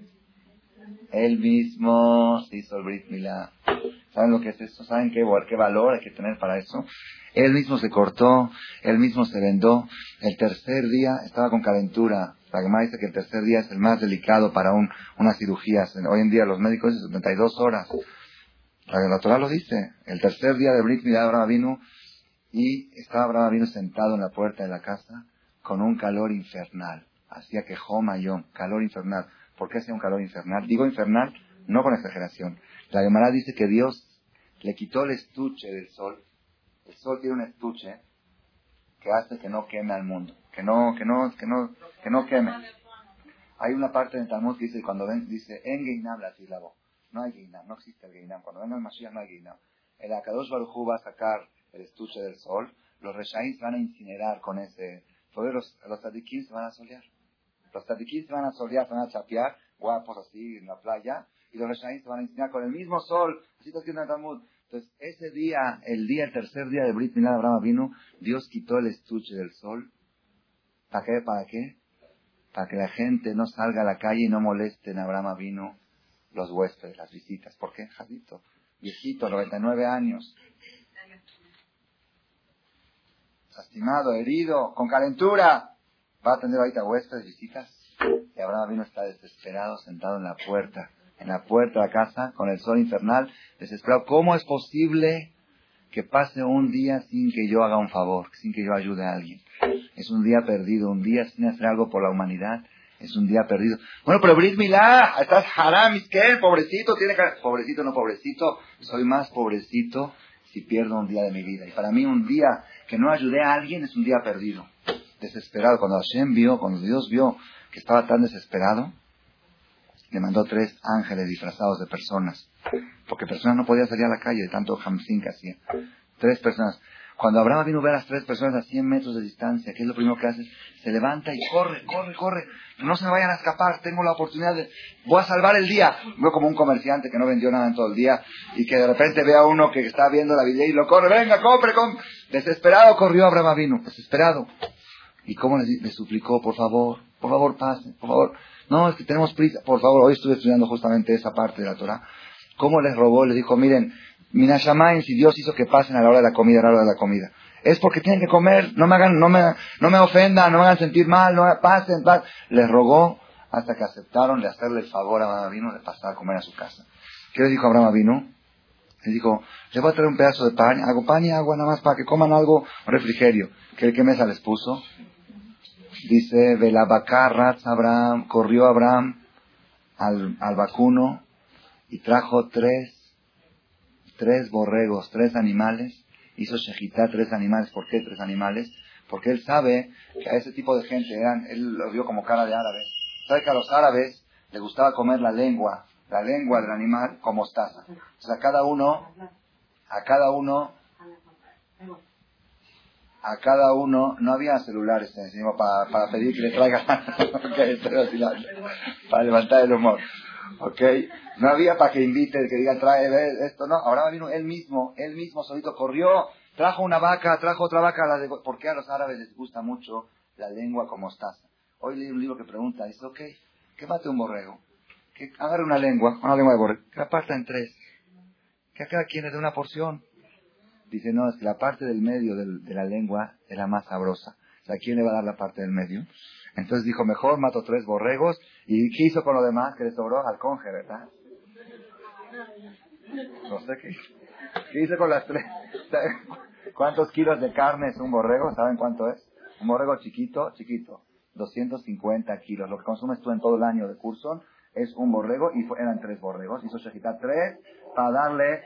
Él mismo se hizo el Brit Milá. ¿Saben lo que es eso? ¿Saben qué valor hay que tener para eso? Él mismo se cortó, él mismo se vendó. El tercer día estaba con calentura. La Gemara dice que el tercer día es el más delicado para una cirugía. Hoy en día los médicos dicen 72 horas. La Torah lo dice. El tercer día de Brit Milá de Abraham vino y estaba Abraham vino sentado en la puerta de la casa con un calor infernal. Hacía que Jomayón, calor infernal. ¿Por qué hacía un calor infernal? Digo infernal, no con exageración. La Gemara dice que Dios le quitó el estuche del sol. El sol tiene un estuche que hace que no queme al mundo. Que no queme. Hay una parte en el Talmud que dice, dice, en Geinam la sílabo. No hay Geinam, no existe el Geinam. Cuando venga el Mashiach no hay Geinam. El Akadosh Baruj Hu va a sacar el estuche del sol. Los Reshaim se van a incinerar con ese. Los tzadikim se van a solear. Los tzadikim se van a solear, se van a chapear, guapos así en la playa. Y los Reshaim se van a incinerar con el mismo sol. Así está haciendo el Talmud. Entonces, ese día, el tercer día de Brit Milá de Abraham vino, Dios quitó el estuche del sol. ¿Para qué? Para que la gente no salga a la calle y no molesten a Abraham vino los huéspedes, las visitas. ¿Por qué? Jadito, viejito, 99 años. Lastimado, herido, con calentura. Va a atender ahorita huéspedes, visitas. Y Abraham vino está desesperado, sentado en la puerta de la casa, con el sol infernal, desesperado. ¿Cómo es posible que pase un día sin que yo haga un favor, sin que yo ayude a alguien. Es un día perdido, un día sin hacer algo por la humanidad. Es un día perdido. Bueno, pero Brit Milá, estás haram, ¿qué? Pobrecito, tiene que... Pobrecito, no pobrecito. Soy más pobrecito si pierdo un día de mi vida. Y para mí un día que no ayudé a alguien es un día perdido. Desesperado. Cuando Hashem vio, cuando Dios vio que estaba tan desesperado, le mandó 3 ángeles disfrazados de personas. Porque personas no podían salir a la calle de tanto hamsin que hacía. 3 personas. Cuando Abraham vino a ver a las 3 personas a 100 metros de distancia, ¿qué es lo primero que hace? Se levanta y corre. No se me vayan a escapar, tengo la oportunidad de... Voy a salvar el día. Veo como un comerciante que no vendió nada en todo el día y que de repente ve a uno que está viendo la video y lo corre. Venga, compre. Desesperado corrió Abraham vino, desesperado. ¿Y cómo le suplicó? Por favor, pasen, por favor. No, es que tenemos prisa. Por favor, hoy estuve estudiando justamente esa parte de la Torah. ¿Cómo les robó? Les dijo, miren, Minashamayim, si Dios hizo que pasen a la hora de la comida, es porque tienen que comer, no me ofendan, no me hagan sentir mal, pasen. Les rogó hasta que aceptaron de hacerle el favor a Abraham Avinu de pasar a comer a su casa. ¿Qué les dijo Abraham Avinu? Les dijo, les voy a traer un pedazo de pan, hago pan y agua nada más para que coman algo, refrigerio. ¿Qué mesa les puso? Dice, Velabakarratz Abraham, corrió Abraham al vacuno y trajo 3 borregos, 3 animales, hizo shejitá 3 animales. ¿Por qué 3 animales? Porque él sabe que a ese tipo de gente él lo vio como cara de árabe. Sabe que a los árabes les gustaba comer la lengua del animal con mostaza. O sea, a cada uno no había celulares encima para pedir que le traigan para levantar el humor. Okay, no había para que invite, que diga trae esto, no. Ahora vino él mismo solito corrió, trajo una vaca, trajo otra vaca. ¿Por qué a los árabes les gusta mucho la lengua con mostaza? Hoy leí un libro que pregunta, dice, que mate un borrego, que agarre una lengua de borrego, que la parta en 3, que a cada quien le dé una porción. Dice, no, es que la parte del medio de la lengua es la más sabrosa. O sea, ¿quién le va a dar la parte del medio? Entonces dijo, mejor mato 3 borregos. ¿Y qué hizo con lo demás? Que le sobró al conje, ¿verdad? No sé qué hizo con las 3. ¿Cuántos kilos de carne es un borrego? ¿Saben cuánto es? Un borrego chiquito, 250 kilos. Lo que consumes tú en todo el año de curso es un borrego y eran 3 borregos. Hizo shejitar 3 para darle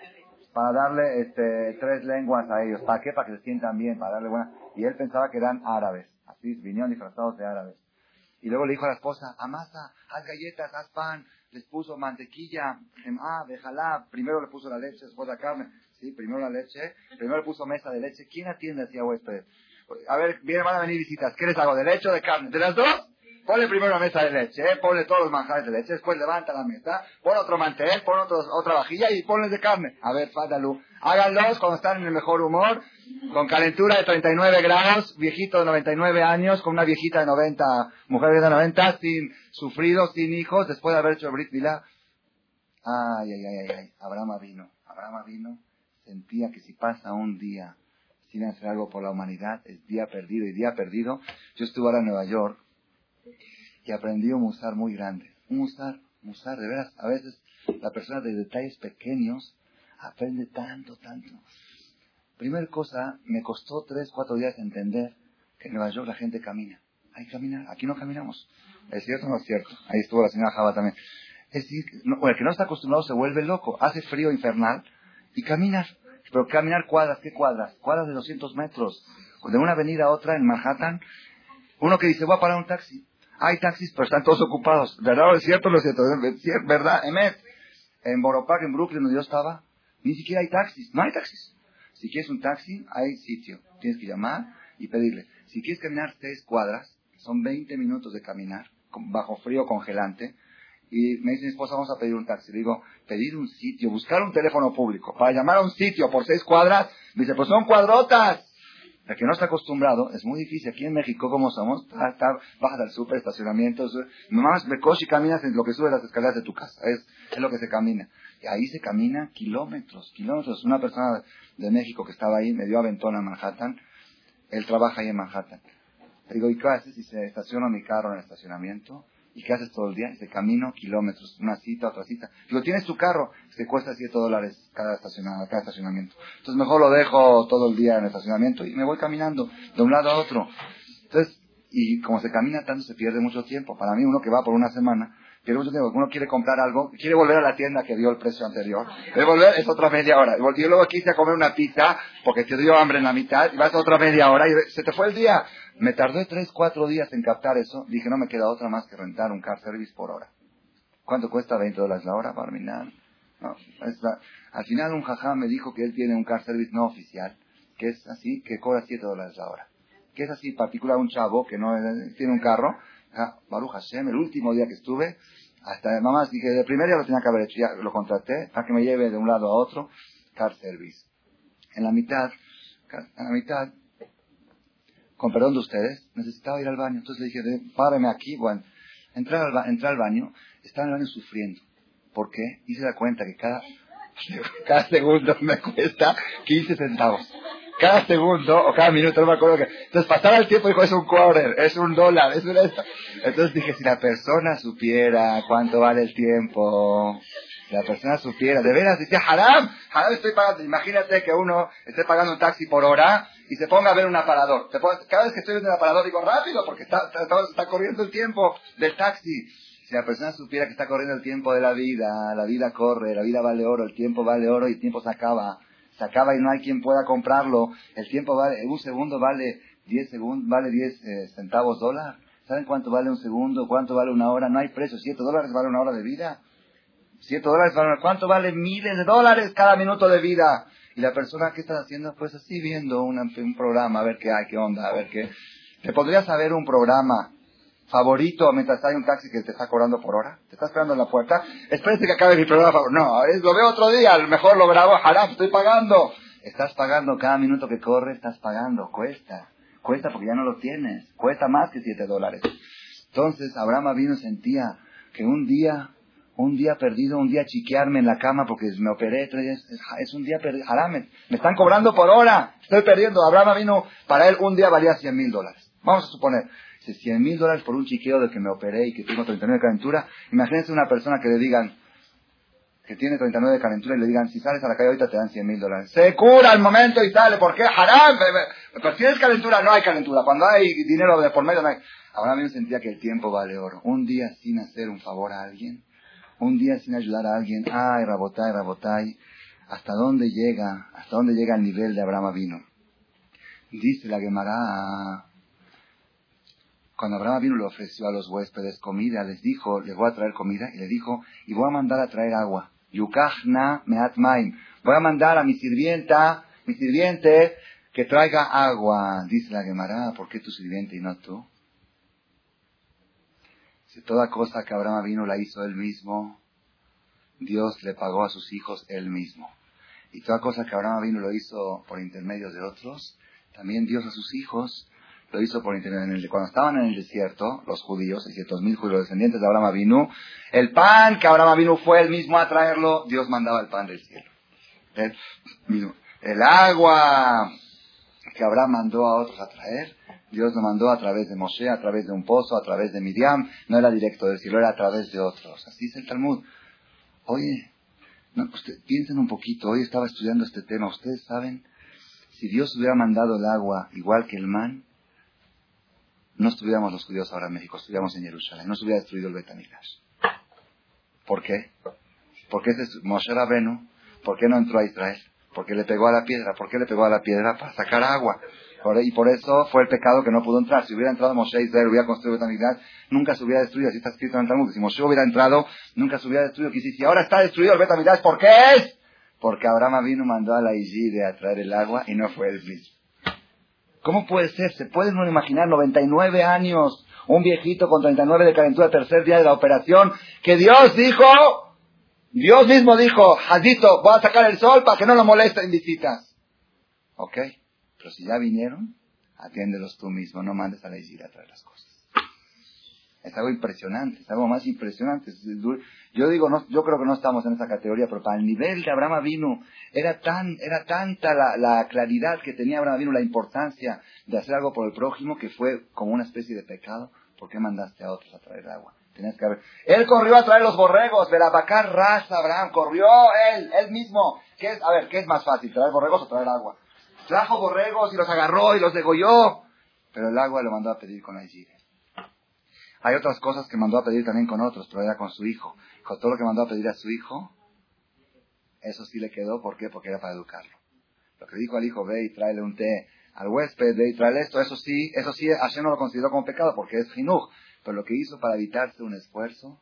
3 lenguas a ellos. ¿Para qué? Para que se sientan bien, para darle buena. Y él pensaba que eran árabes. Así vinieron disfrazados de árabes. Y luego le dijo a la esposa, amasa, haz galletas, haz pan. Les puso mantequilla, déjala. Primero le puso la leche, después la carne. Sí, primero la leche. Primero le puso mesa de leche. ¿Quién atiende así a huéspedes? A ver, van a venir visitas. ¿Qué les hago? ¿De leche o de carne? ¿De las dos? Ponle primero una mesa de leche, ponle todos los manjares de leche, después levanta la mesa, pon otro mantel, pon otra vajilla y ponles de carne. A ver, Fadalu, háganlos cuando están en el mejor humor, con calentura de 39 grados, viejito de 99 años, con una viejita de 90, mujer de 90, sin sufridos, sin hijos, después de haber hecho Brit Milá. Ay. Abraham vino, sentía que si pasa un día sin hacer algo por la humanidad, es día perdido y día perdido. Yo estuve ahora en Nueva York y aprendí un musar muy grande. Un musar, de veras. A veces la persona de detalles pequeños aprende tanto. Primer cosa, me costó 3-4 días entender que en Nueva York la gente camina. Hay que caminar, aquí no caminamos. ¿Es cierto o no es cierto? Ahí estuvo la señora Java también. Es decir, el que no está acostumbrado se vuelve loco. Hace frío infernal y caminas. Pero caminar cuadras, ¿qué cuadras? Cuadras de 200 metros. De una avenida a otra en Manhattan. Uno que dice, voy a parar un taxi. Hay taxis, pero están todos ocupados. ¿Verdad o es cierto? ¿Es cierto? ¿Verdad? Emet. En Borough Park, en Brooklyn, donde yo estaba, ni siquiera hay taxis. No hay taxis. Si quieres un taxi, hay sitio. Tienes que llamar y pedirle. Si quieres caminar 6 cuadras, son 20 minutos de caminar, bajo frío congelante. Y me dice mi esposa, vamos a pedir un taxi. Le digo, pedir un sitio, buscar un teléfono público para llamar a un sitio por 6 cuadras. Me dice, pues son cuadrotas. El que no está acostumbrado, es muy difícil. Aquí en México, como somos, bajas al súper, estacionamientos, nomás me coche y caminas en lo que sube las escaleras de tu casa. Es lo que se camina. Y ahí se camina kilómetros. Una persona de México que estaba ahí me dio aventón a Manhattan. Él trabaja ahí en Manhattan. Le digo, ¿y qué haces si se estaciona mi carro en el estacionamiento? ¿Y qué haces todo el día? Dice, camino kilómetros, una cita, otra cita. Digo, ¿tienes tu carro? Te cuesta $7 cada estacionamiento. Entonces mejor lo dejo todo el día en el estacionamiento y me voy caminando de un lado a otro. Entonces, y como se camina tanto, se pierde mucho tiempo. Para mí, uno que va por una semana, pierde mucho tiempo. Uno quiere comprar algo, quiere volver a la tienda que dio el precio anterior. De volver es otra media hora. Yo luego quise comer una pizza porque te dio hambre en la mitad y vas a otra media hora y se te fue el día. Me tardé 3, 4 días en captar eso. Dije, no me queda otra más que rentar un car service por hora. ¿Cuánto cuesta? $20 la hora para mirar. No, al final un jajá me dijo que él tiene un car service no oficial, que es así, que cobra $7 la hora. Que es así, particular un chavo que no tiene un carro. Baruch Hashem, el último día que estuve, hasta mamá dije, el primer día lo tenía que haber hecho, ya lo contraté, para que me lleve de un lado a otro, car service. En la mitad, con perdón de ustedes, necesitaba ir al baño. Entonces le dije, párame aquí. Bueno, entré al baño, estaba en el baño sufriendo. ¿Por qué? Hice la cuenta que cada segundo me cuesta 15 centavos. Cada segundo o cada minuto, no me acuerdo qué. Entonces pasaba el tiempo y dijo, es un quarter, es $1, es esto. Entonces dije, si la persona supiera cuánto vale el tiempo, si la persona supiera, de veras, decía, haram estoy pagando. Imagínate que uno esté pagando un taxi por hora y se ponga a ver un aparador. Cada vez que estoy viendo un aparador digo, rápido, porque está corriendo el tiempo del taxi. Si la persona supiera que está corriendo el tiempo de la vida corre, la vida vale oro, el tiempo vale oro y el tiempo se acaba y no hay quien pueda comprarlo. El tiempo vale, un segundo vale 10 centavos dólar. ¿Saben cuánto vale un segundo? ¿Cuánto vale una hora? No hay precio. $7 vale una hora de vida. $7 vale ¿cuánto vale? Miles de dólares cada minuto de vida. Y la persona, ¿qué está haciendo? Pues así viendo un programa, a ver qué hay, qué onda, a ver qué. ¿Te podrías saber un programa favorito mientras hay un taxi que te está cobrando por hora? ¿Te estás esperando en la puerta? Espérate que acabe mi programa favorito. No, lo veo otro día, a lo mejor lo grabo, haram, estoy pagando. Estás pagando cada minuto que corre, estás pagando, cuesta porque ya no lo tienes, cuesta más que $7. Entonces Abraham Avinu sentía que un día perdido, un día chiquearme en la cama porque me operé, es un día perdido, haram, me están cobrando por hora, estoy perdiendo. Abraham Avinu, para él un día valía $100,000. Vamos a suponer, $100,000 por un chiqueo de que me operé y que tengo 39 de calentura. Imagínense una persona que le digan que tiene 39 de calentura y le digan, si sales a la calle ahorita te dan $100,000. Se cura al momento y sale. ¿Por qué? ¡Haram! Pero si tienes calentura, no hay calentura. Cuando hay dinero de por medio, no hay. Ahora mismo sentía que el tiempo vale oro. Un día sin hacer un favor a alguien, un día sin ayudar a alguien. ¡Ay, Rabotai! ¿Hasta dónde llega el nivel de Abraham Avinu? Dice la Gemara, cuando Abraham Avinu le ofreció a los huéspedes comida, les dijo, les voy a traer comida, y le dijo, y voy a mandar a traer agua. Yukachna meat maim. Voy a mandar a mi sirviente, que traiga agua. Dice la Gemara, ¿por qué tu sirviente y no tú? Si toda cosa que Abraham Avinu la hizo él mismo, Dios le pagó a sus hijos él mismo. Y toda cosa que Abraham Avinu lo hizo por intermedio de otros, también Dios a sus hijos lo hizo por intermedio. Cuando estaban en el desierto, los judíos, 600,000 judíos, los descendientes de Abraham Avinu, el pan que Abraham Avinu fue él mismo a traerlo, Dios mandaba el pan del cielo. El agua que Abraham mandó a otros a traer, Dios lo mandó a través de Moshe, a través de un pozo, a través de Miriam. No era directo del cielo, era a través de otros. Así es el Talmud. Oye, piensen un poquito. Hoy estaba estudiando este tema. Ustedes saben, si Dios hubiera mandado el agua igual que el man, no estuviéramos los judíos ahora en México, estuviéramos en Jerusalén. No se hubiera destruido el Bet Hamikdash. ¿Por qué? Porque Moshe Rabenu, ¿por qué no entró a Israel? Porque le pegó a la piedra. ¿Por qué le pegó a la piedra? Para sacar agua. Y por eso fue el pecado que no pudo entrar. Si hubiera entrado Moshe a Israel, hubiera construido Bet Hamikdash, nunca se hubiera destruido. Así está escrito en el Talmud. Si Moshe hubiera entrado, nunca se hubiera destruido. Y si ahora está destruido el Bet Hamikdash, ¿por qué es? Porque Abraham vino, mandó a la Igide a traer el agua y no fue él mismo. ¿Cómo puede ser? ¿Se puede uno imaginar 99 años, un viejito con 39 de calentura, tercer día de la operación, que Dios mismo dijo, Jadito, voy a sacar el sol para que no lo molesten visitas? ¿Ok? Pero si ya vinieron, atiéndelos tú mismo, no mandes a la Igide a traer las cosas. Es algo impresionante, es algo más impresionante. Yo digo, yo creo que no estamos en esa categoría, pero para el nivel de Abraham Avinu, era tanta la claridad que tenía Abraham Avinu, la importancia de hacer algo por el prójimo, que fue como una especie de pecado. ¿Por qué mandaste a otros a traer agua? Tienes que ver. Él corrió a traer los borregos de la Bacar Raza, Abraham. Corrió él mismo. ¿Qué es más fácil, traer borregos o traer agua? Trajo borregos y los agarró y los degolló. Pero el agua lo mandó a pedir con la yire. Hay otras cosas que mandó a pedir también con otros, pero era con su hijo. Con todo lo que mandó a pedir a su hijo, eso sí le quedó. ¿Por qué? Porque era para educarlo. Lo que dijo al hijo, ve y tráele un té al huésped, ve y tráele esto, eso sí, Hashem no lo consideró como pecado porque es jinuj. Pero lo que hizo para evitarse un esfuerzo,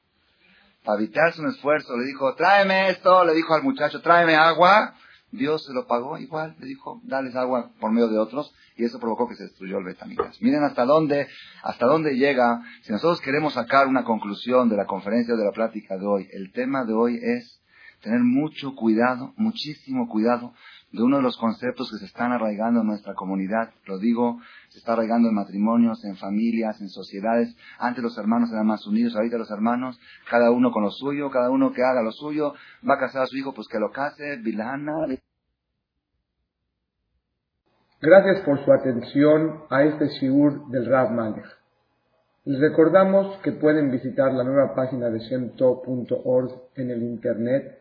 le dijo, tráeme esto, le dijo al muchacho, tráeme agua. Dios se lo pagó igual, le dijo, dales agua por medio de otros, y eso provocó que se destruyó el Betamidrash. Miren hasta dónde llega. Si nosotros queremos sacar una conclusión de la conferencia de la plática de hoy, el tema de hoy es tener mucho cuidado, muchísimo cuidado, de uno de los conceptos que se están arraigando en nuestra comunidad. Lo digo, se está arraigando en matrimonios, en familias, en sociedades. Antes los hermanos eran más unidos, ahorita los hermanos, cada uno con lo suyo, cada uno que haga lo suyo. Va a casar a su hijo, pues que lo case, vilana. Gracias por su atención a este shiur del Rav Malech. Les recordamos que pueden visitar la nueva página de shemtov.org en el internet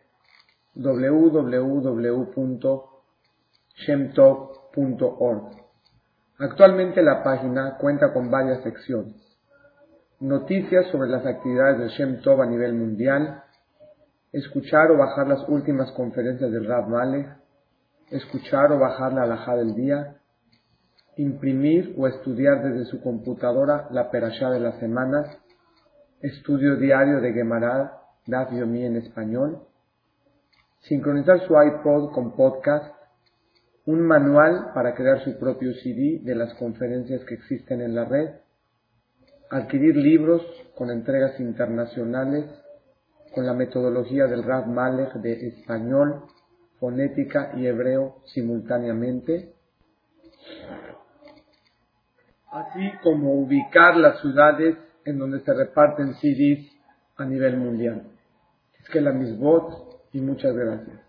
www.shemtov.org. Actualmente la página cuenta con varias secciones: noticias sobre las actividades del Shem Tov a nivel mundial, escuchar o bajar las últimas conferencias del Rav Malech, escuchar o bajar la halajá del día, imprimir o estudiar desde su computadora la perashá de la semana, estudio diario de Gemara, Daf Yomi en español, sincronizar su iPod con podcast, un manual para crear su propio CD de las conferencias que existen en la red, adquirir libros con entregas internacionales con la metodología del Rav Malech de español, fonética y hebreo simultáneamente, así como ubicar las ciudades en donde se reparten CDs a nivel mundial. Es que la misbot y muchas gracias.